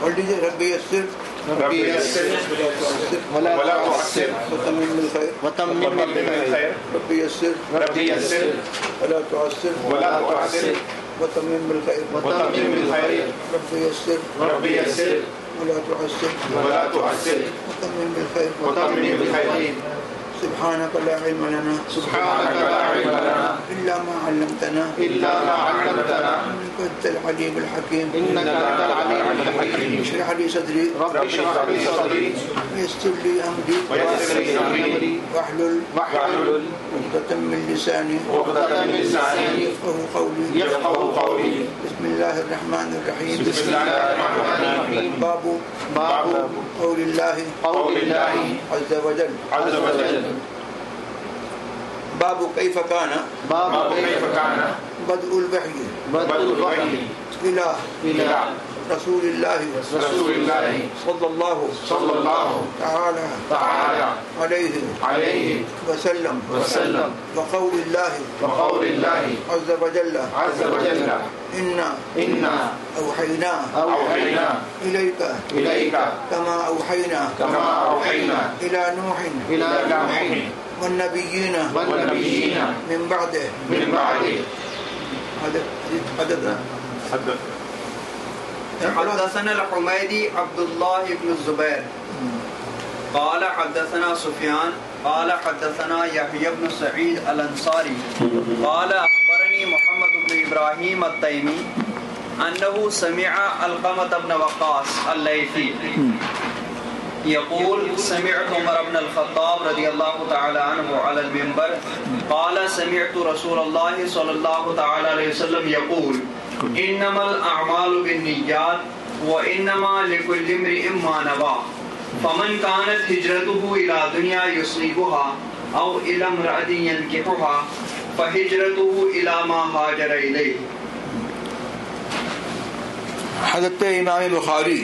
اور لیجیے رب یسر ولا تعسر وتمم بالخیر رب یسر ولا تعسر وتمم بالخیر رب یسر ولا تعسر وتمم بالخیر سبحانك لا علم لنا إلا ما علمتنا إنك أنت العليم الحكيم اشرح لي صدري ويسر لي أمري واحلل عقدة من لساني يفقهوا قولي بسم الله الرحمن الرحيم باب قول الله عز وجل باب كيف كان بدء الوحي إلى رسول الله صلى الله تعالى عليه وسلم وقول الله عز وجل إنا أوحينا إليك كما أوحينا إلى نوح والنبيين من بعده حدثنا الحميدي عبد الله بن الزبير قال حدثنا سفيان قال حدثنا يحيى بن سعيد الأنصاري قال أخبرني محمد بن إبراهيم التيمي أنه سمع علقمة بن وقاص الليثي يقول سمعت عمر بن الخطاب رضي الله تعالى عنه على المنبر قال سمعت رسول الله صلى الله تعالى عليه وسلم يقول انما الاعمال بالنيات وانما لكل امرئ ما نوى فمن كانت هجرته الى دنيا يصيبها او الى امرأة ينكحها فهجرته الى ما هاجر اليه. حضرت امام بخاری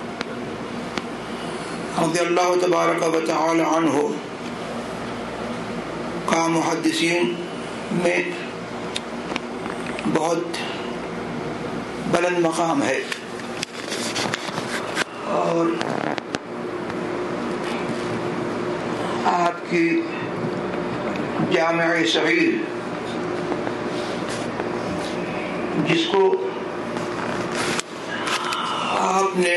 رضی اللہ تبارک و تعالی عنہ کا محدثین میں بہت بلند مقام ہے اور آپ کی جامع صغیر جس کو آپ نے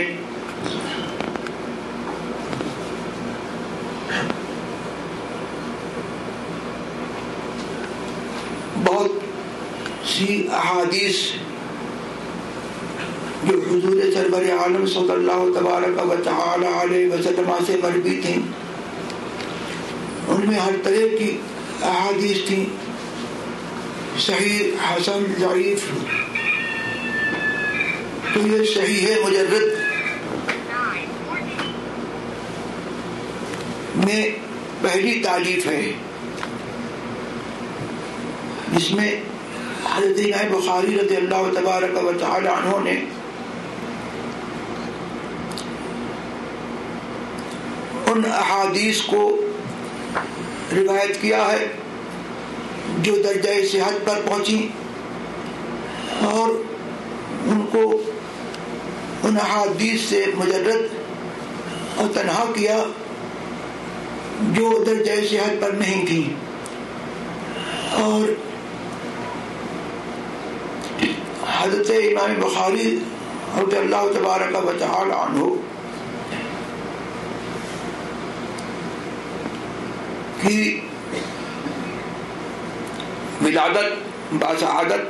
بہت سی احادیث جو حضور سرور عالم صلی اللہ تبارک و تعالی علیہ وسلم سے مروی تھیں ان میں ہر طرح کی احادیث تھیں، صحیح، حسن، ضعیف. تو یہ صحیح مجرد میں پہلی تالیف ہے جس میں حضرت امام بخاری رضی اللہ تبارک و تعالی عنہ نے ان احادیث کو روایت کیا ہے جو درجہ صحت پر پہنچی اور ان کو ان احادیث سے مجرد اور تنہا کیا جو درجہ صحت پر نہیں تھی. اور حضرت امام بخاری رضی اللہ تبارک و تعالی عنہ کی ولادت باسعادت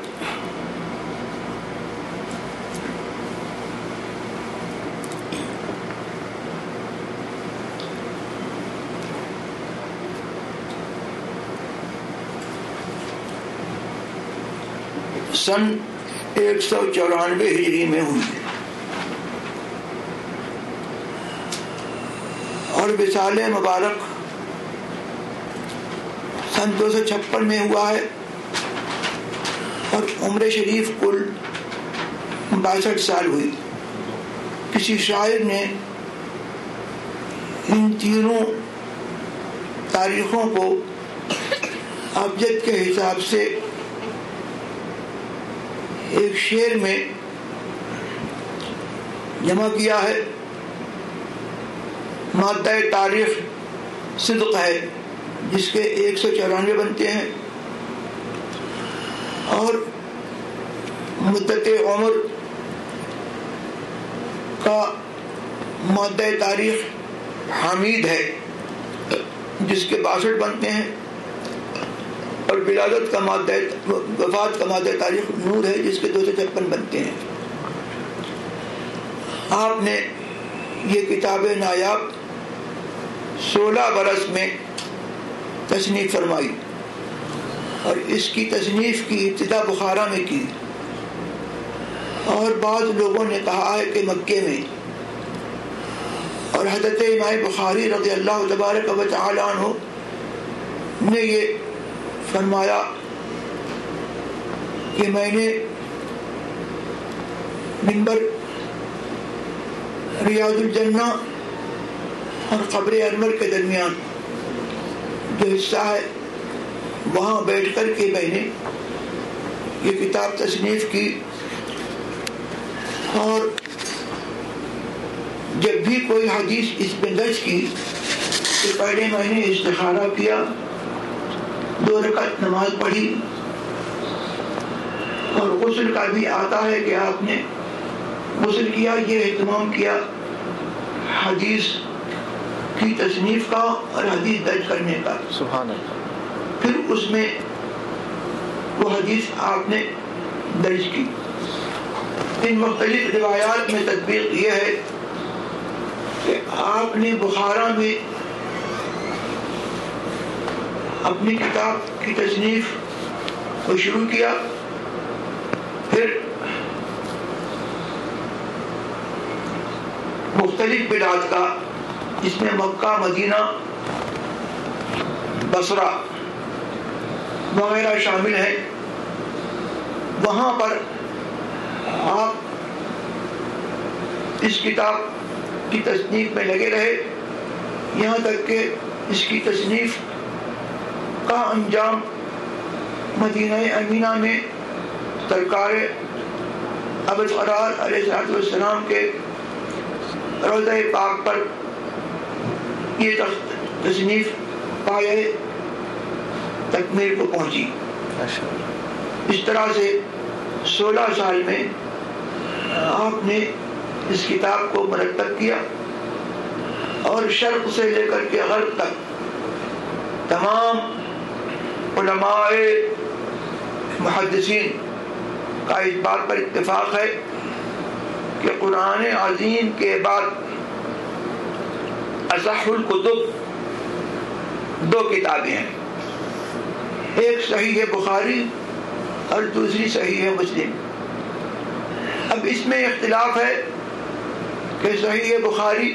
سن 194 ہجری میں ہوئی اور وصال مبارک سن 256 میں ہوا ہے اور عمر شریف کل 62 سال ہوئی. کسی شاعر نے ان تینوں تاریخوں کو ابجد کے حساب سے ایک شعر میں جمع کیا ہے. مادہ تاریخ صدق ہے جس کے 194 بنتے ہیں، اور مدت عمر کا مادہ تاریخ حمید ہے جس کے 62 بنتے ہیں، اور ولادت کا مادہ وفات کا مادہ تاریخ نور ہے جس کے 256 بنتے ہیں. آپ نے یہ کتاب نایاب 16 برس میں تصنیف فرمائی، اور اس کی تصنیف کی ابتدا بخارا میں کی، اور بعض لوگوں نے کہا ہے کہ مکے میں. اور حضرت امام بخاری رضی اللہ تبارک و تعالی عنہ نے یہ فرمایا کہ میں نے منبر ریاض الجنہ اور قبر انور کے درمیان جو حصہ ہے وہاں بیٹھ کر کے میں نے یہ کتاب تصنیف کی. اور جب بھی کوئی حدیث اس میں درج کی تو پہلے میں نے استخارہ کیا، 2 رکعت نماز پڑھی، اور غسل کا بھی آتا ہے کہ آپ نے غسل کیا، یہ اہتمام کیا حدیث کی تصنیف کا اور حدیث درج کرنے کا. سبحان اللہ. پھر اس میں وہ حدیث آپ نے درج کی. ان مختلف روایات میں تطبیق یہ ہے کہ آپ نے بخارا میں اپنی کتاب کی تصنیف کو شروع کیا، پھر مختلف بلاد کا جس میں مکہ، مدینہ، بصرہ وغیرہ شامل ہیں، وہاں پر آپ اس کتاب کی تصنیف میں لگے رہے، یہاں تک کہ اس کی تصنیف کا انجام مدینہ امینہ میں سرکار ابوالقرار علیہ السلام کے روضہ پاک پر یہ تصنیف پایہ تکمیل کو پہنچی. اس طرح سے 16 سال میں آپ نے اس کتاب کو مرتب کیا، اور شرق سے لے کر کے غرب تک تمام علماء محدثین کا اس بات پر اتفاق ہے کہ قرآن عظیم کے بعد اصح الکتب 2 کتابیں ہیں، ایک صحیح بخاری اور دوسری صحیح مسلم. اب اس میں اختلاف ہے کہ صحیح بخاری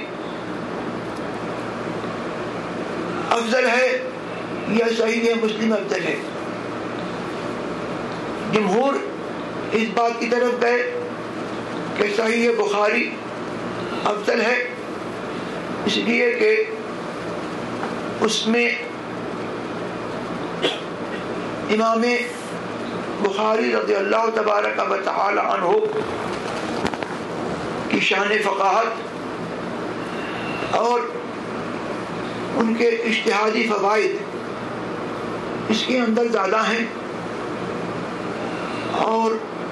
افضل ہے یا صحیح مسلم افضل ہے. جمہور اس بات کی طرف گئے کہ صحیح بخاری افضل ہے، اس لیے کہ اس میں امام بخاری رضی اللہ تبارک و تعالی عنہ کی شان فقاہت اور ان کے اجتہادی فوائد اس کے اندر زیادہ ہیں، اور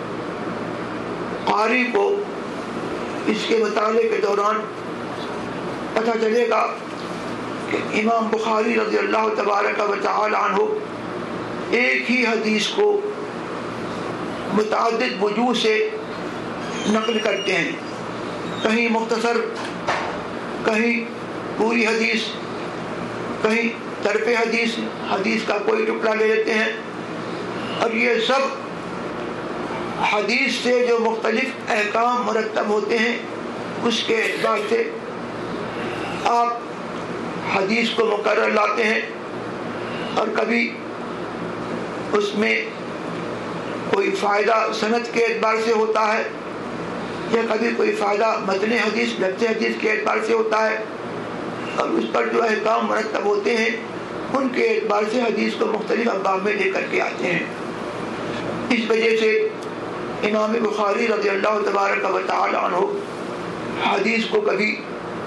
قاری کو اس کے مطالعے کے دوران پتہ چلے گا کہ امام بخاری رضی اللہ تبارک و تعالی عنہ ایک ہی حدیث کو متعدد وجوہ سے نقل کرتے ہیں، کہیں مختصر، کہیں پوری حدیث، کہیں طرف حدیث، حدیث کا کوئی ٹکڑا لے لیتے ہیں، اور یہ سب حدیث سے جو مختلف احکام مرتب ہوتے ہیں اس کے اعتبار سے آپ حدیث کو مقرر لاتے ہیں، اور کبھی اس میں کوئی فائدہ سند کے اعتبار سے ہوتا ہے، یا کبھی کوئی فائدہ متن حدیث، لفظ حدیث کے اعتبار سے ہوتا ہے، اور اس پر جو احکام مرتب ہوتے ہیں ان کے اعتبار سے حدیث کو مختلف ابواب میں لے کر کے آتے ہیں. اس وجہ سے امام بخاری رضی اللہ تبارک و تعالی عنہ حدیث کو کبھی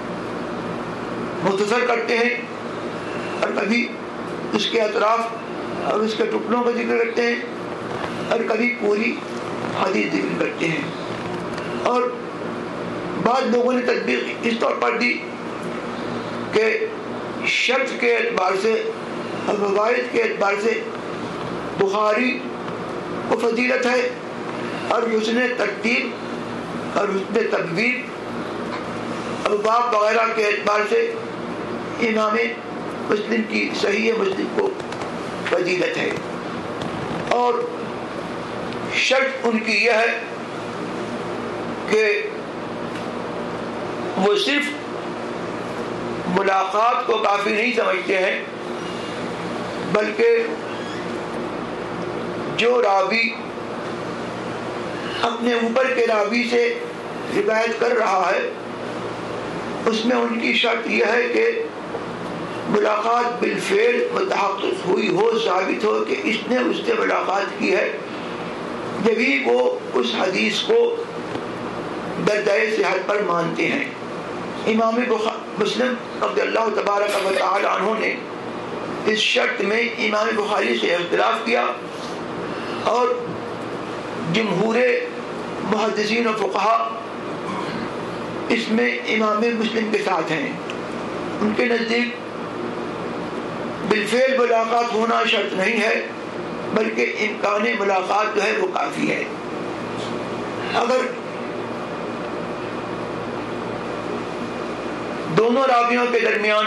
مختصر کرتے ہیں اور کبھی اس کے اطراف اور اس کے ٹکڑوں کا ذکر کرتے ہیں اور کبھی پوری حدیث ذکر کرتے ہیں. اور بعض لوگوں نے تطبیق اس طور پر دی کہ شرط کے اعتبار سے اور روایت کے اعتبار سے بخاری کو فضیلت ہے اور حسن ترتیب اور حسن تبویب ابواب وغیرہ کے اعتبار سے امام مسلم کی صحیح مسلم کو فضیلت ہے. اور شرط ان کی یہ ہے کہ وہ صرف ملاقات کو کافی نہیں سمجھتے ہیں بلکہ جو راوی اپنے اوپر کے راوی سے روایت کر رہا ہے اس میں ان کی شرط یہ ہے کہ ملاقات بالفعل متحقق ہوئی ہو، ثابت ہو کہ اس نے اس سے ملاقات کی ہے، جبھی وہ اس حدیث کو درجۂ صحت پر مانتے ہیں. امام مسلم رضی اللہ تبارک و تعالی عنہ نے اس شرط میں امام بخاری سے اختلاف کیا اور جمہور محدثین و فقہا اس میں امام مسلم کے ساتھ ہیں. ان کے نزدیک بالفعل ملاقات ہونا شرط نہیں ہے بلکہ امکان ملاقات جو ہے وہ کافی ہے. اگر دونوں راویوں کے درمیان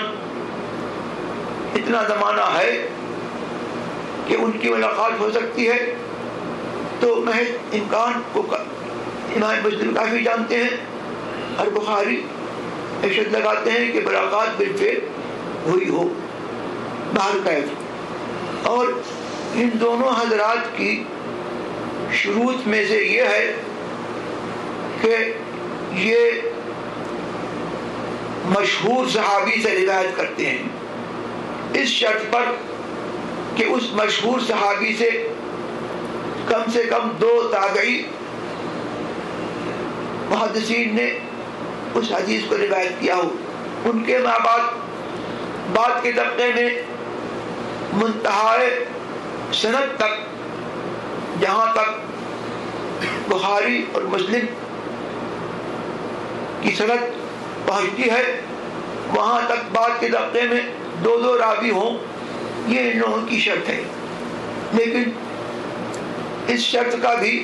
اتنا زمانہ ہے کہ ان کی ملاقات ہو سکتی ہے تو محض امکان کو امام مسلم کافی جانتے ہیں اور بخاری ارشاد لگاتے ہیں کہ ملاقات بالفعل ہوئی ہو باہر کیف. اور ان دونوں حضرات کی شروط میں سے یہ ہے کہ یہ مشہور صحابی سے روایت کرتے ہیں اس شرط پر کہ اس مشہور صحابی سے کم 2 تابعی محدثین نے اس حدیث کو روایت کیا ہو. ان کے ماں بعد کے طبقے میں منتہائے سند تک جہاں تک بخاری اور مسلم کی سند پہنچتی ہے وہاں تک بعد کے طبقے میں 2 راوی ہوں، یہ ان لوگوں کی شرط ہے. لیکن اس شرط کا بھی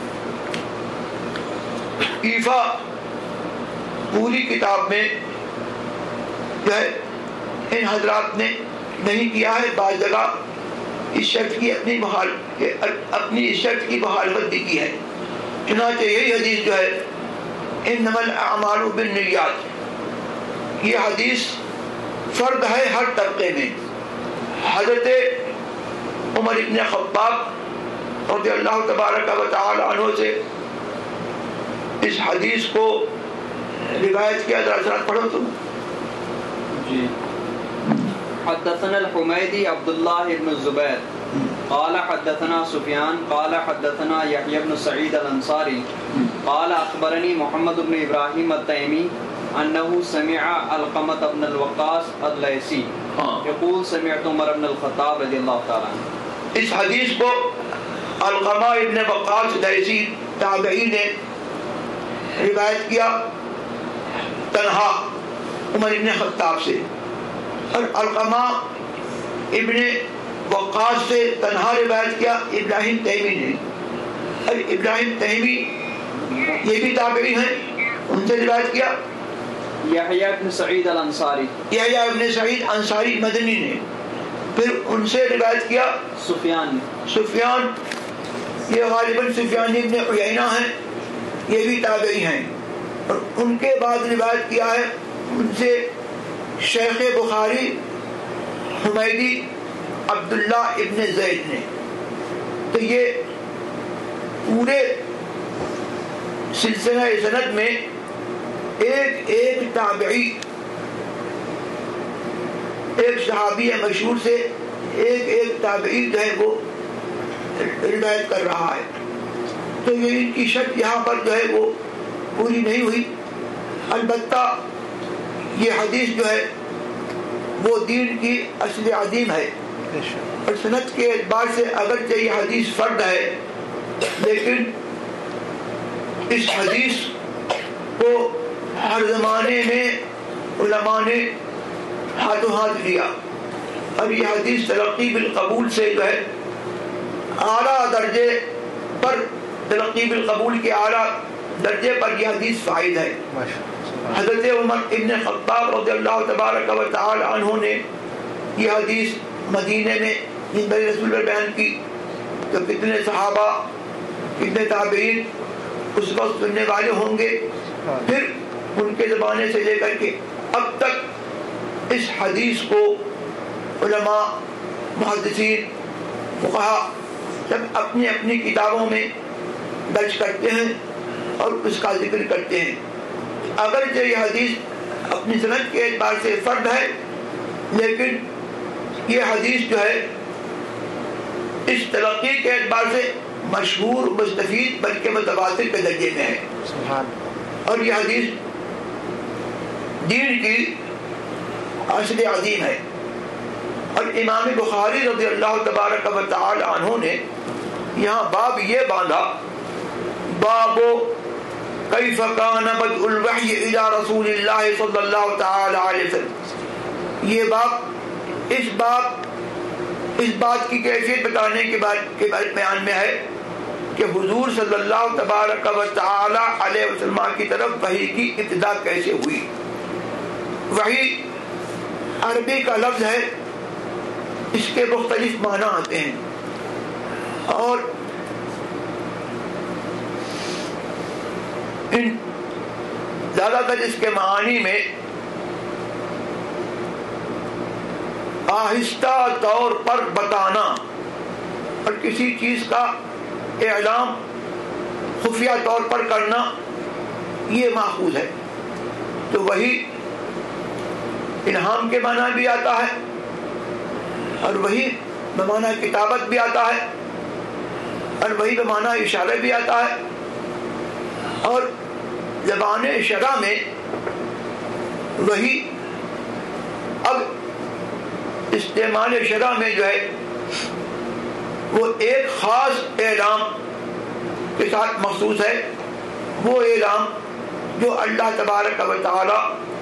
ایفا پوری کتاب میں جو ہے ان حضرات نے نہیں کیا ہے. بعض جگہ اس شرط کی اپنی اس شرط کی مخالفت بھی کی ہے. چنانچہ یہی حدیث جو ہے انما الاعمال بالنیات، یہ حدیث فرد ہے ہر طبقے میں. حضرت عمر ابن خطاب رضی اللہ تبارک و تعالی عنہ سے اس حدیث کو روایت کیا. ذرا پڑھو تم. جی. حدثنا الحمیدی عبد اللہ بن الزبیر قال حدثنا سفیان قال حدثنا یحیی بن سعید الانصاری قال اخبرنی محمد بن ابراہیم التیمی انه سمع علقمة بن الوقاص اللیثی یقول سمعت عمر بن الخطاب رضی اللہ تعالی عنہ. اس حدیث کو علقمہ ابن وقاص لیثی تابعی نے روایت کیا تنہا عمر ابن خطاب سے، اور علقمہ ابن وقاص سے تنہا روایت کیا ابراہیم تیمی نے. اور ابراہیم تیمی یہ بھی تابعی ہیں، ان سے روایت کیا یحییٰ ابن سعید الانصاری، یحییٰ ابن سعید انصاری مدنی نے. پھر ان سے روایت کیا سفیان یہ غالباً سفیان ابن عیینہ ہیں، یہ بھی تابعی ہیں. اور ان کے بعد روایت کیا ہے ان سے شیخ بخاری حمیدی عبداللہ ابن زید نے. تو یہ پورے سلسلہ سند میں ایک تابعی ایک صحابی مشہور سے ایک تابعی جو ہے وہ روایت کر رہا ہے. تو یہ ان کی شرط یہاں پر جو ہے وہ پوری نہیں ہوئی. البتہ یہ حدیث جو ہے وہ دین کی اصل عظیم ہے، اور سند کے اعتبار سے اگرچہ یہ حدیث فرد ہے، لیکن اس حدیث کو ہر زمانے میں علماء نے ہاتھوں ہاتھ لیا، اور یہ حدیث تلقی بالقبول سے جو ہے اعلیٰ درجے پر، تلقی بالقبول کے اعلیٰ درجے پر یہ حدیث فائد ہے۔ حضرت عمر ابن خطاب رضی اللہ تبارک و تعالی عنہ نے یہ حدیث مدینے میں منبر رسول پر بیان کی تو کتنے صحابہ، کتنے تابعین اس وقت سننے والے ہوں گے، پھر ان کے زمانے سے لے کر کے اب تک اس حدیث کو علماء، محدثین، فقہا سب اپنی اپنی کتابوں میں درج کرتے ہیں اور اس کا ذکر کرتے ہیں۔ اگرچہ یہ حدیث اپنی سند کے اعتبار سے فرد ہے، لیکن یہ حدیث جو ہے اس تلقی کے اعتبار سے مشہور، مستفید، بلکہ متواتر کے درجے میں ہے، اور یہ حدیث دین کی اصل عظیم ہے۔ اور امام بخاری رضی اللہ تبارک و تعالی عنہ نے یہاں باب یہ باندھا، باب کیف کان بدء الوحی الی رسول اللہ صلی اللہ تعالی علیہ وسلم، یہ باب اس بات کی کیفیت بتانے کے بعد بیان میں ہے کہ حضور صلی اللہ تبارک و تعالی علیہ وسلم کی طرف وحی کی ابتدا کیسے ہوئی۔ وحی عربی کا لفظ ہے، اس کے مختلف معنی آتے ہیں، اور ان زیادہ تر اس کے معانی میں آہستہ طور پر بتانا اور کسی چیز کا اعلام خفیہ طور پر کرنا، یہ ماخوذ ہے۔ تو وہی الہام کے معنی بھی آتا ہے، اور وہی بمعنی کتابت بھی آتا ہے، اور وہی بمعنی اشارہ بھی آتا ہے، اور زبان شرع میں وہی اب استعمال شرع میں جو ہے وہ ایک خاص اعلام کے ساتھ مخصوص ہے، وہ اعلام جو اللہ تبارک و تعالی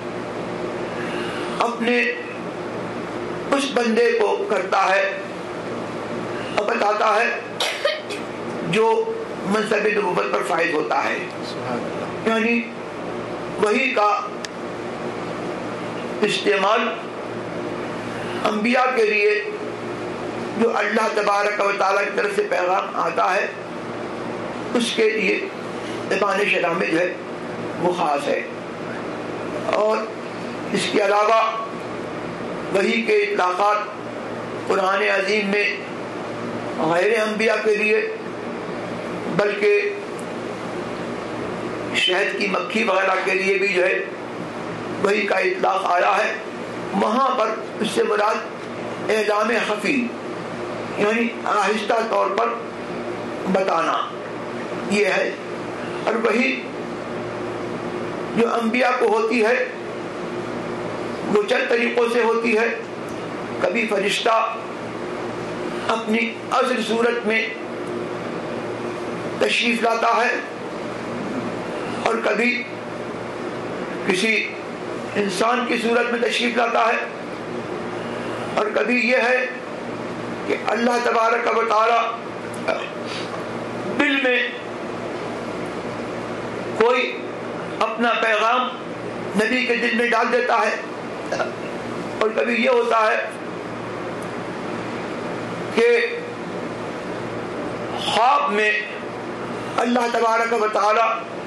اپنے اس بندے کو کرتا ہے اور بتاتا ہے جو منصب نبوت پر فائز ہوتا ہے، یعنی وحی کا استعمال انبیاء کے لیے جو اللہ تبارک و تعالیٰ کی طرف سے پیغام آتا ہے اس کے لیے زبان شرع میں جو ہے وہ خاص ہے۔ اور اس کے علاوہ وحی کے اطلاقات قرآن عظیم میں غیر انبیاء کے لیے، بلکہ شہد کی مکھی وغیرہ کے لیے بھی جو ہے وحی کا اطلاق آیا ہے، وہاں پر اس سے مراد اعلام خفی، یعنی آہستہ طور پر بتانا یہ ہے۔ اور وحی جو انبیاء کو ہوتی ہے وہ چند طریقوں سے ہوتی ہے، کبھی فرشتہ اپنی اصل صورت میں تشریف لاتا ہے، اور کبھی کسی انسان کی صورت میں تشریف لاتا ہے، اور کبھی یہ ہے کہ اللہ تبارک و تعالی دل میں کوئی اپنا پیغام نبی کے دل میں ڈال دیتا ہے، اور کبھی یہ ہوتا ہے کہ خواب میں اللہ تبارک و تعالی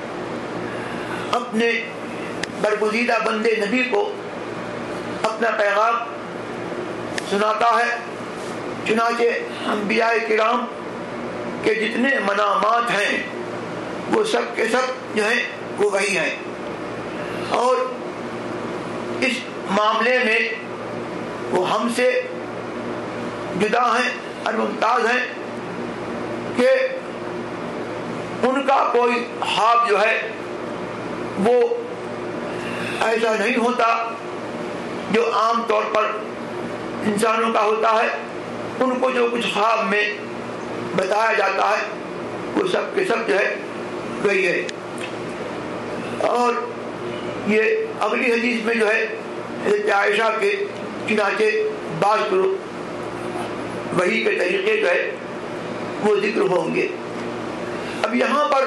اپنے برگزیدہ بندے نبی کو اپنا پیغام سناتا ہے۔ چنانچہ انبیاء کرام کے جتنے منامات ہیں وہ سب کے سب جو ہیں وہ وہی ہیں، اور اس معاملے میں وہ ہم سے جدا ہیں اور ممتاز ہیں کہ ان کا کوئی خواب جو ہے وہ ایسا نہیں ہوتا جو عام طور پر انسانوں کا ہوتا ہے. ان کو جو کچھ خواب میں بتایا جاتا ہے وہ سب کے سب جو ہے وہی ہے. اور یہ اگلی حدیث میں جو ہے حضرت عائشہ کے چنانچہ بعض وحی کے طریقے جو ہے وہ ذکر ہوں گے. اب یہاں پر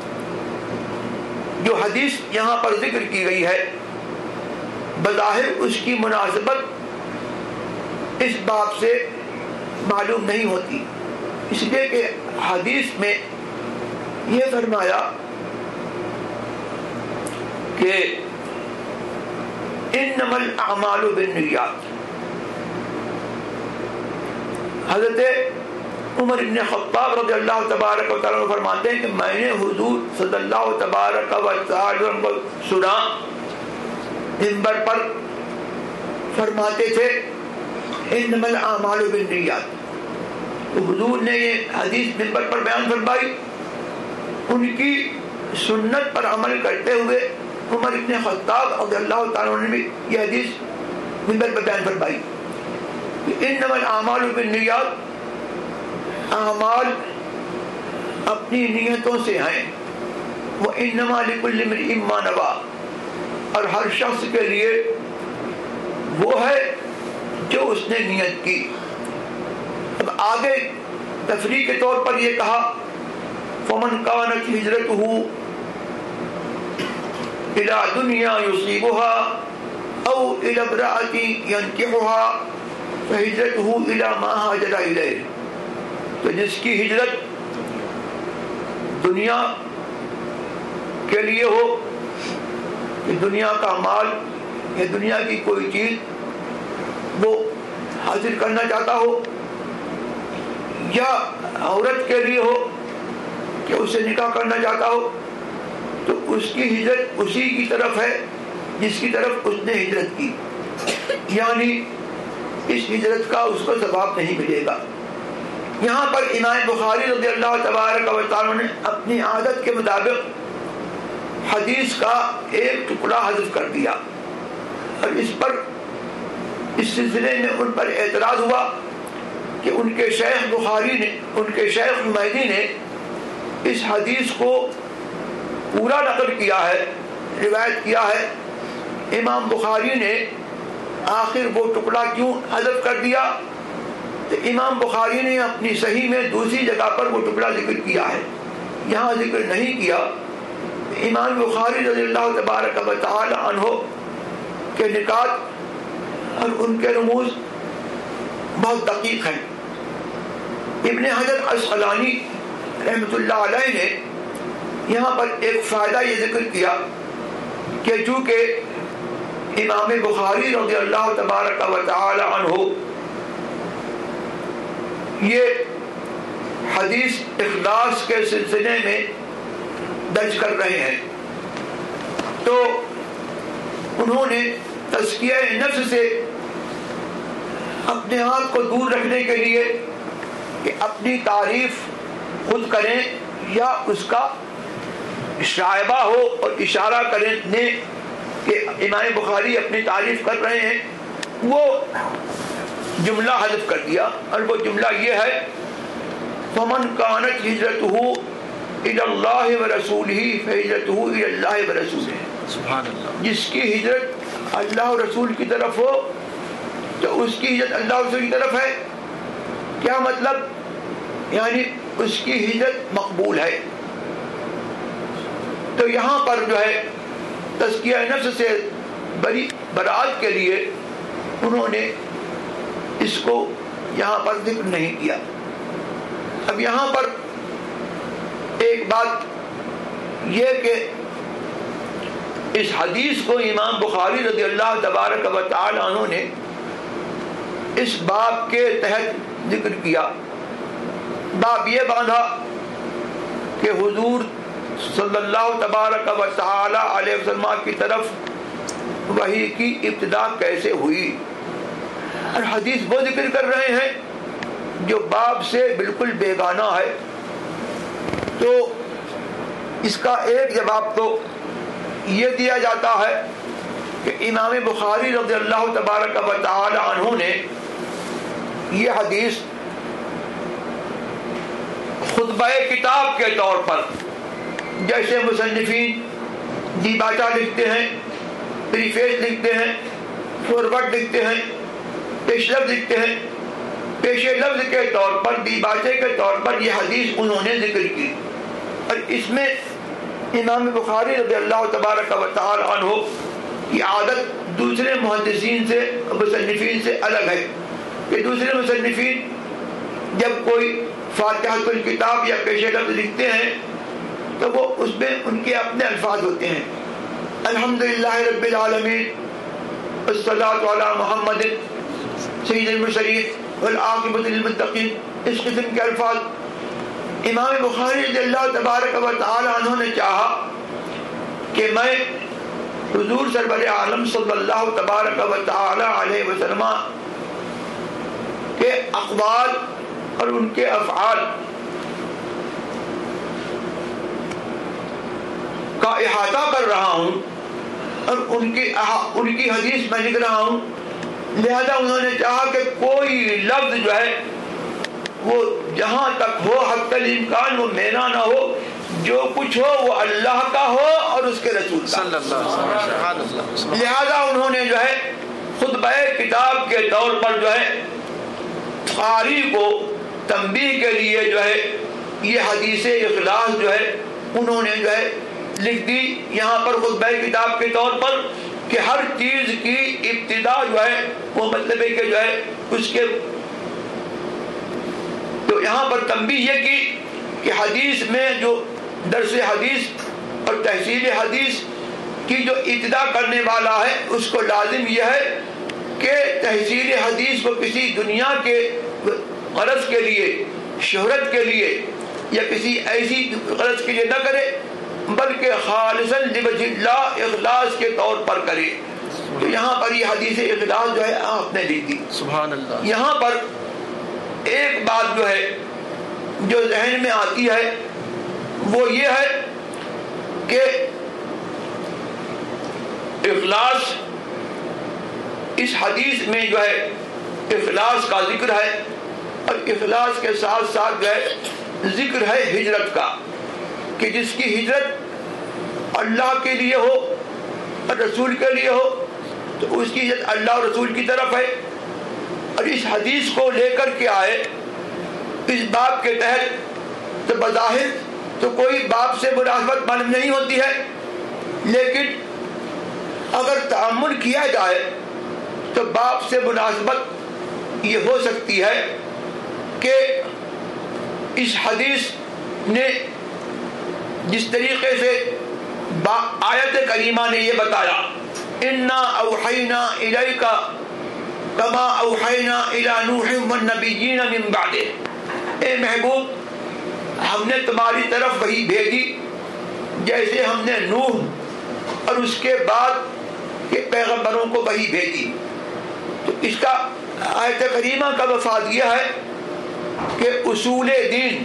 جو حدیث یہاں پر ذکر کی گئی ہے بظاہر اس کی مناسبت اس باب سے معلوم نہیں ہوتی، اس لیے کہ حدیث میں یہ فرمایا کہ انما الاعمال بالنیات. حضرت عمر بن خطاب رضی اللہ تبارک و تعالیٰ فرماتے ہیں کہ میں نے حضور صلی اللہ تبارک و تعالیٰ کو سنا منبر پر فرماتے تھے انما الاعمال بالنیات. تو حضور نے یہ حدیث منبر پر بیان فرمائی. ان کی سنت پر عمل کرتے ہوئے عمر بن خطاب رضی اللہ تعالیٰ عنہ نے بھی یہ حدیث منبر پر بیان فرمائی کہ انما الاعمال بالنیات، اعمال اپنی نیتوں سے ہیں. وانما لکل امرئ ما نوى، اور ہر شخص کے لیے وہ ہے جو اس نے نیت کی. اب آگے تفریح کے طور پر یہ کہا فمن كانت هجرته الى دنیا يصيبها او الى امرأة ينكحها فهجرته الى ما هاجر اليه. تو جس کی ہجرت دنیا کے لیے ہو کہ دنیا کا مال یا دنیا کی کوئی چیز وہ حاصل کرنا چاہتا ہو، یا عورت کے لیے ہو کہ اس سے نکاح کرنا چاہتا ہو، تو اس کی ہجرت اسی کی طرف ہے جس کی طرف اس نے ہجرت کی، یعنی اس ہجرت کا اس کو ثواب نہیں ملے گا. یہاں پر امام بخاری رضی اللہ تبارک و تعالیٰ نے اپنی عادت کے مطابق حدیث کا ایک ٹکڑا حذف کر دیا، اور اس سلسلے میں ان پر اعتراض ہوا کہ ان کے شیخ بخاری نے، ان کے شیخ حمیدی نے اس حدیث کو پورا نقل کیا ہے، روایت کیا ہے. امام بخاری نے آخر وہ ٹکڑا کیوں حذف کر دیا؟ تو امام بخاری نے اپنی صحیح میں دوسری جگہ پر وہ ٹکڑا ذکر کیا ہے، یہاں ذکر نہیں کیا. امام بخاری رضی اللہ تبارک و تعالی عنہ کے نکات اور ان کے رموز بہت دقیق ہیں. ابن حجر عسقلانی رحمۃ اللہ علیہ نے یہاں پر ایک فائدہ یہ ذکر کیا کہ چونکہ امام بخاری رضی اللہ تبارک و تعالی عنہ یہ حدیث اخلاص کے سلسلے میں درج کر رہے ہیں، تو انہوں نے تزکیہ نفس سے اپنے آپ کو دور رکھنے کے لیے کہ اپنی تعریف خود کریں یا اس کا شائبہ ہو اور اشارہ کرنے کہ امام بخاری اپنی تعریف کر رہے ہیں، وہ جملہ حذف کر دیا. اور وہ جملہ یہ ہے فمن كانت هجرته الى الله ورسوله فهجرته الى الله ورسوله. سبحان اللہ. جس کی ہجرت اللہ اور رسول کی طرف ہو تو اس کی ہجرت اللہ اور رسول کی طرف ہے. کیا مطلب؟ یعنی اس کی ہجرت مقبول ہے. تو یہاں پر جو ہے تزکیہ نفس سے برات کے لیے انہوں نے اس کو یہاں پر ذکر نہیں کیا. اب یہاں پر ایک بات یہ کہ اس حدیث کو امام بخاری رضی اللہ تبارک و تعالی عنہ نے اس باب کے تحت ذکر کیا. باب یہ باندھا کہ حضور صلی اللہ تبارک و تعالی علیہ وسلم کی طرف وحی کی ابتدا کیسے ہوئی، اور حدیث وہ ذکر کر رہے ہیں جو باب سے بالکل بیگانہ ہے. تو اس کا ایک جواب تو یہ دیا جاتا ہے کہ امام بخاری رضی اللہ تبارک و تعالی عنہ نے یہ حدیث خطبہ کتاب کے طور پر، جیسے مصنفین دیباچہ لکھتے ہیں، پریفیس لکھتے ہیں، فورورڈ لکھتے ہیں، پیش لفظ لکھتے ہیں، پیش لفظ کے طور پر، دیباچے کے طور پر یہ حدیث انہوں نے ذکر کی، اور اس میں امام بخاری رضی اللہ تبارک و تعالی عنہ کی عادت دوسرے محدثین سے، مصنفین سے الگ ہے کہ دوسرے مصنفین جب کوئی فاتحۃ الکتاب یا پیش لفظ لکھتے ہیں تو وہ اس میں ان کے اپنے الفاظ ہوتے ہیں، الحمدللہ رب العالمین والصلاۃ علی محمد سید المرسلین والعاقبۃ للمتقین، اس قسم کے الفاظ۔ امام بخاری رضی اللہ تبارک و تعالی عنہ نے چاہا کہ میں حضور سرور عالم صلی اللہ تبارک و تعالی علیہ وسلم کے اقوال اور ان کے افعال کا احاطہ کر رہا ہوں اور ان کی حدیث میں لکھ رہا ہوں، لہذا انہوں نے چاہا کہ کوئی لفظ جو ہے وہ جہاں تک ہو حتی الامکان وہ میرا نہ ہو، جو کچھ ہو وہ اللہ کا ہو اور اس کے رسول کا۔ لہذا انہوں نے جو ہے خطبہ کتاب کے طور پر جو ہے قاری کو تنبیہ کے لیے جو ہے یہ حدیث اخلاص جو ہے انہوں نے جو ہے لکھ دی یہاں پر خطبہ کتاب کے طور پر، کہ ہر چیز کی ابتدا جو ہے وہ مطلب ہے کہ جو ہے اس کے، تو یہاں پر تنبیہ یہ کی کہ حدیث میں جو درس حدیث اور تحصیل حدیث کی جو ابتدا کرنے والا ہے اس کو لازم یہ ہے کہ تحصیل حدیث کو کسی دنیا کے غرض کے لیے، شہرت کے لیے یا کسی ایسی غرض کے لیے نہ کرے، بلکہ خالصاً لوجہ اللہ اخلاص کے طور پر کرے۔ تو یہاں پر یہ حدیث اخلاص جو ہے آپ نے لکھ دی۔ سبحان اللہ۔ یہاں پر ایک بات جو ہے جو ذہن میں آتی ہے وہ یہ ہے کہ اخلاص، اس حدیث میں جو ہے اخلاص کا ذکر ہے، اور اخلاص کے ساتھ ساتھ جو ہے ذکر ہے ہجرت کا، کہ جس کی ہجرت اللہ کے لیے ہو اور رسول کے لیے ہو تو اس کی ہجرت اللہ اور رسول کی طرف ہے۔ اور اس حدیث کو لے کر کے آئے اس باب کے تحت، تو بظاہر تو کوئی باب سے مناسبت معلوم نہیں ہوتی ہے، لیکن اگر تأمل کیا جائے تو باب سے مناسبت یہ ہو سکتی ہے کہ اس حدیث نے جس طریقے سے آیت کریمہ نے یہ بتایا، انا اوحینا الیک کما اوحینا الی نوح والنبیین من بعدہ، اے محبوب ہم نے تمہاری طرف وحی بھیجی جیسے ہم نے نوح اور اس کے بعد کے پیغمبروں کو وحی بھیجی۔ تو اس کا آیت کریمہ کا مفاد یہ ہے کہ اصول دین،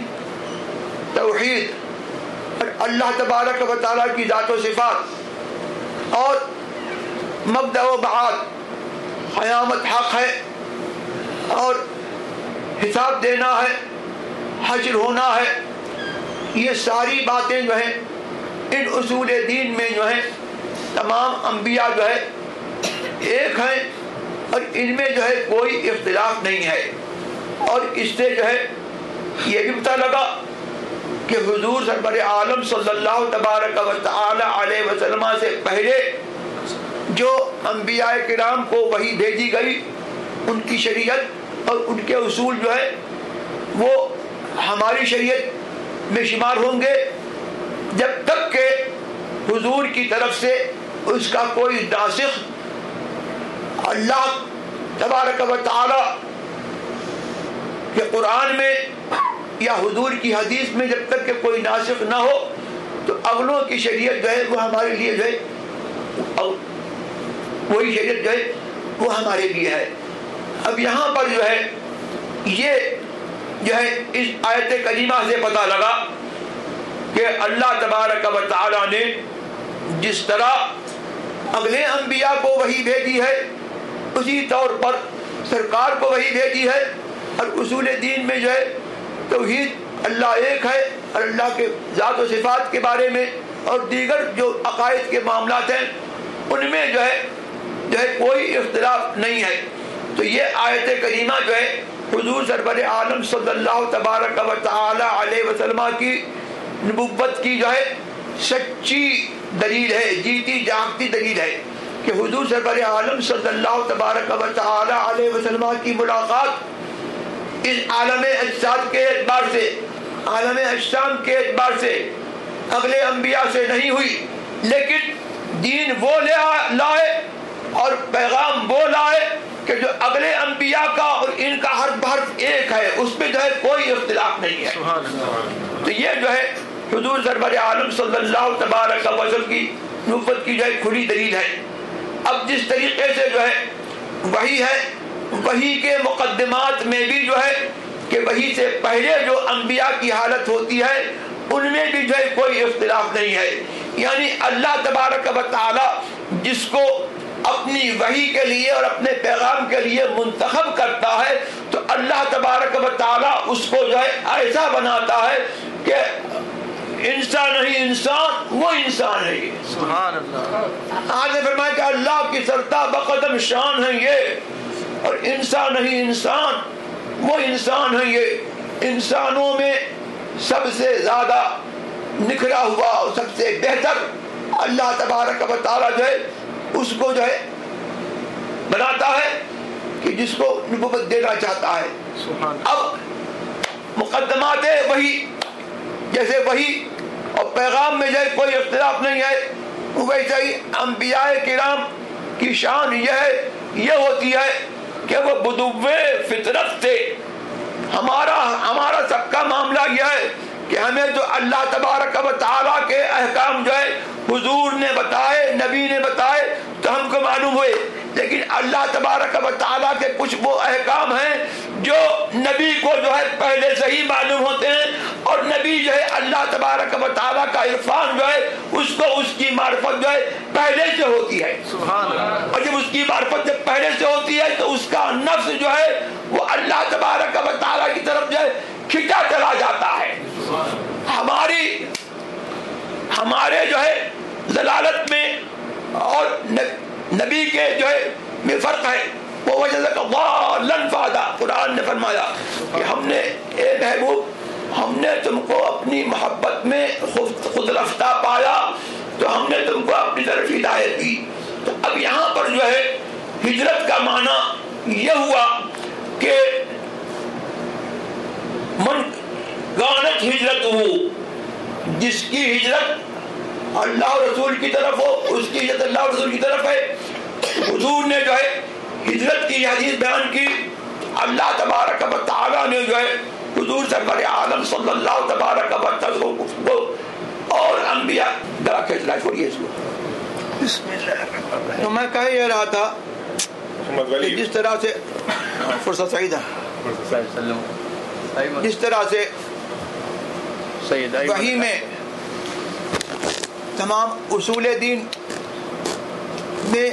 توحید اور اللہ تبارک و تعالیٰ کی ذات و صفات اور مبدأ و بعد، قیامت حق ہے اور حساب دینا ہے، حشر ہونا ہے، یہ ساری باتیں جو ہیں ان اصول دین میں جو ہیں تمام انبیاء جو ہے ایک ہیں، اور ان میں جو ہے کوئی اختلاف نہیں ہے۔ اور اس سے جو ہے یہ بھی پتہ لگا کہ حضور سرور عالم صلی اللہ تبارک و تعالی علیہ وسلم سے پہلے جو انبیاء کرام کو وحی بھیجی گئی ان کی شریعت اور ان کے اصول جو ہے وہ ہماری شریعت میں شمار ہوں گے جب تک کہ حضور کی طرف سے اس کا کوئی ناسخ اللہ تبارک و تعالی کہ قرآن میں یا حضور کی حدیث میں جب تک کہ کوئی ناسخ نہ ہو تو اگلوں کی شریعت جو ہے وہ ہمارے لیے جو ہے وہی شریعت جو ہے وہ ہمارے لیے ہے۔ اب یہاں پر جو ہے یہ جو ہے اس آیت کریمہ سے پتہ لگا کہ اللہ تبارک و تعالی نے جس طرح اگلے انبیاء کو وحی بھیجی ہے اسی طور پر سرکار کو وحی بھیجی ہے. اور اصول دین میں جو ہے توحید اللہ ایک ہے اور اللہ کے ذات و صفات کے بارے میں اور دیگر جو عقائد کے معاملات ہیں ان میں جو ہے کوئی اختلاف نہیں ہے. تو یہ آیت کریمہ جو ہے حضور سرور عالم صلی اللہ تبارک و تعالی علیہ وسلم کی نبوت کی جو ہے سچی دلیل ہے, جیتی جاگتی دلیل ہے کہ حضور سرور عالم صلی اللہ تبارک و تعالی علیہ وسلم کی ملاقات اس عالم اجساد کے اعتبار سے, عالم اجسام کے اعتبار سے اگلے انبیاء سے نہیں ہوئی, لیکن دین وہ لائے اور پیغام وہ لائے کہ جو اگلے انبیاء کا اور ان کا حرف ایک ہے, اس پہ جو ہے کوئی اختلاف نہیں ہے. تو یہ جو ہے حضور سرور عالم صلی اللہ تبارک و وسلم کی نبوت کی جو ہے کھلی دلیل ہے. اب جس طریقے سے جو ہے وحی ہے, وحی کے مقدمات میں بھی جو ہے کہ وحی سے پہلے جو انبیاء کی حالت ہوتی ہے ان میں بھی جو ہے کوئی اختلاف نہیں ہے. یعنی اللہ تبارک و تعالی جس کو اپنی وحی کے لیے اور اپنے پیغام کے لیے منتخب کرتا ہے تو اللہ تبارک و تعالی اس کو جو ہے ایسا بناتا ہے کہ انسان نہیں انسان وہ انسان ہے. سبحان اللہ. آپ نے فرمایا کہ اللہ کی سرتا بقدم شان ہے یہ, اور انسان نہیں انسان وہ انسان ہے یہ. انسانوں میں سب سے زیادہ نکھرا ہوا اور سب سے بہتر اللہ تبارک و تعالی جو ہے اس کو جو ہے بناتا ہے کہ جس کو نبوت دینا چاہتا ہے. اب مقدمات وحی جیسے وحی اور پیغام میں جو ہے کوئی اختلاف نہیں ہے, ویسے ہی انبیاء کرام کی شان یہ ہوتی ہے کہ وہ بدو فطرت تھے. ہمارا سب کا معاملہ یہ ہے کہ ہمیں جو اللہ تبارک و تعالیٰ کے احکام جو ہے حضور نے بتائے, نبی نے بتائے تو ہم کو معلوم ہوئے, لیکن اللہ تبارک و تعالیٰ کے کچھ وہ احکام ہیں جو نبی کو جو ہے پہلے سے ہی معلوم ہوتے ہیں, اور نبی جو ہے اللہ تبارک و تعالیٰ کا عرفان جو ہے اس کو اس کی معرفت جو ہے پہلے سے ہوتی ہے. اور جب اس کی معرفت جب پہلے سے ہوتی ہے تو اس کا نفس جو ہے وہ اللہ تبارک و تعالیٰ کی طرف جو ہے کھینچا چلا جاتا ہے. ہمارے جو ہے ضلالت میں اور نبی کے جو ہے میں فرق ہے. وہ وجہ سے لن فادا, قرآن نے فرمایا کہ ہم نے اے محبوب ہم نے تم کو اپنی محبت میں خود رفتہ پایا تو ہم نے تم کو اپنی طرف ہدایت دی. تو اب یہاں پر جو ہے ہجرت کا معنی یہ ہوا کہ من گانت ہجرت ہو, جس کی ہجرت اللہ رسول کی طرف ہو اس کی ہجرت اللہ رسول کی طرف ہے. حضور نے جو ہے ہجرت کی حدیث بیان کی, اللہ تبارک و تعالیٰ نے جو ہے حضور سرور عالم صلی اللہ تبارک و تعالیٰ کو اور انبیاء درا کے اطلاع چھوڑیے اس کو. بسم اللہ. تو میں کہہ یہ رہا تھا کہ جس طرح سے فرصت سعیدہ جس طرح سے وحی میں تمام اصول دین میں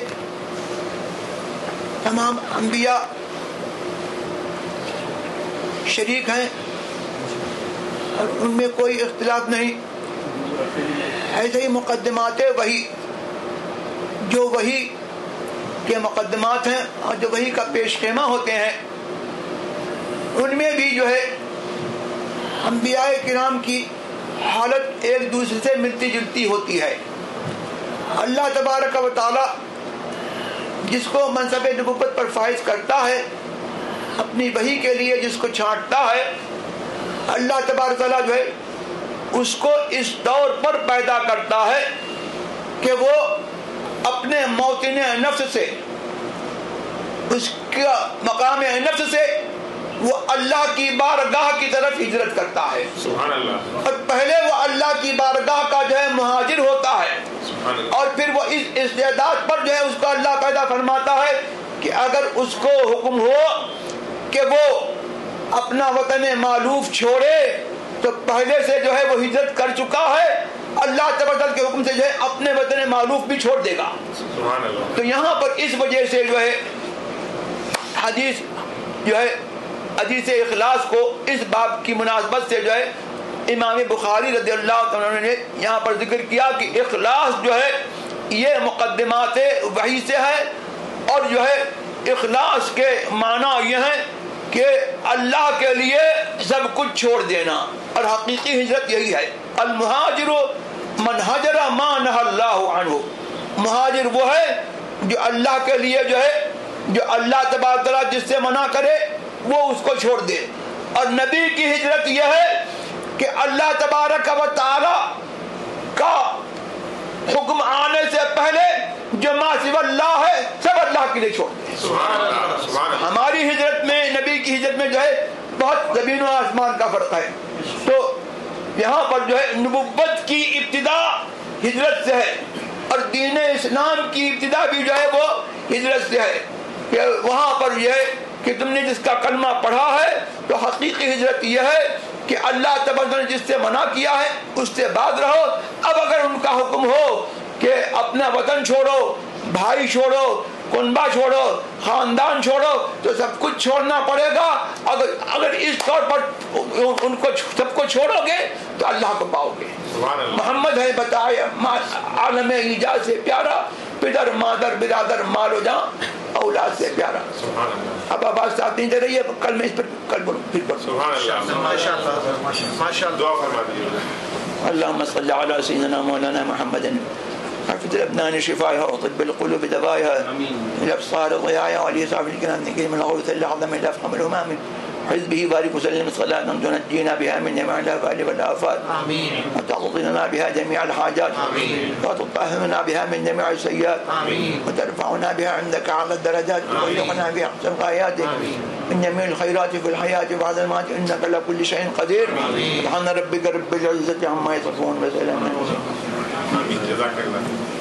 تمام انبیاء شریک ہیں اور ان میں کوئی اختلاف نہیں, ایسے ہی مقدمات وحی جو وحی کے مقدمات ہیں اور جو وحی کا پیش خیمہ ہوتے ہیں ان میں بھی جو ہے انبیاء کرام کی حالت ایک دوسرے سے ملتی جلتی ہوتی ہے. اللہ تبارک و تعالی جس کو منصب نبوت پر فائز کرتا ہے اپنی وحی کے لیے جس کو چھانٹتا ہے, اللہ تبارک و تعالی جو ہے اس کو اس دور پر پیدا کرتا ہے کہ وہ اپنے موطن نفس سے, اس کا مقام نفس سے وہ اللہ کی بارگاہ کی طرف ہجرت کرتا ہے. سبحان اللہ. اور پہلے وہ اللہ کی بارگاہ کا جو ہے مہاجر ہوتا ہے, اور پھر وہ اس استعداد پر جو ہے اس کو اللہ پیدا فرماتا ہے کہ اگر اس کو حکم ہو کہ وہ اپنا وطن مالوف چھوڑے تو پہلے سے جو ہے وہ ہجرت کر چکا ہے, اللہ تبارک کے حکم سے جو ہے اپنے وطن معروف بھی چھوڑ دے گا. تو یہاں پر اس وجہ سے جو ہے حدیث جو ہے حدیث اخلاص کو اس باب کی مناسبت سے جو ہے امام بخاری رضی اللہ عنہ نے یہاں پر ذکر کیا کہ اخلاص جو ہے یہ مقدمات وحی سے ہے، اور جو ہے اخلاص کے معنی یہ ہے کہ اللہ کے لیے سب کچھ چھوڑ دینا، اور حقیقی ہجرت یہی ہے. المہاجر من حجر ما نہى اللہ عنہ، مہاجر وہ ہے جو اللہ کے لیے جو ہے جو اللہ تبارک تعالیٰ جس سے منع کرے وہ اس کو چھوڑ دے. اور نبی کی ہجرت یہ ہے کہ اللہ تبارک و تعالی کا حکم آنے سے پہلے جو ما سوى اللہ ہے سب اللہ کے لیے چھوڑ دے. ہماری ہجرت میں نبی کی ہجرت میں جو ہے بہت زمین و آسمان کا فرق ہے. تو یہاں پر جو ہے نبوت کی ابتدا ہجرت سے ہے، اور دین اسلام کی ابتدا بھی جو ہے وہ ہجرت سے ہے، کہ وہاں پر یہ ہے کہ تم نے جس کا کلمہ پڑھا ہے تو حقیقی ہجرت یہ ہے کہ اللہ تبارک نے جس سے منع کیا ہے اس سے بعد رہو. اب اگر ان کا حکم ہو کہ اپنا وطن چھوڑو، بھائی چھوڑو، کنبہ چھوڑو، خاندان چھوڑو، تو سب کچھ چھوڑنا پڑے گا. اگر اس طور پر ان کو سب کو چھوڑو گے تو اللہ کو پاؤ گے. محمد ہے بتایا عالم ایجاد سے پیارا، پدر مادر برادر مال و جان اولاد سے پیارا. اب آواز ساتھ نہیں دے رہی ہے، کل میں اس پر کل بولوں پھر بولوں. اللهم صل على سيدنا مولانا محمد حفظ الابنان شفائها وطب القلوب دوائها الابصار ضياعها وعلي صاحب الكرام نجيم الغوث الاعظم الافخم الامام حزبه بارك وسلم صلاة تنجينا بها من جميع الافات والافات وتقضينا بها جميع الحاجات وتطهرنا بها من جميع السيئات وترفعنا بها عندك على الدرجات وتبلغنا بها احسن الغايات من جميع الخيرات في الحياة وبعد الممات انك على كل شيء قدير. سبحان ربك رب العزة عما يصفون وسلام.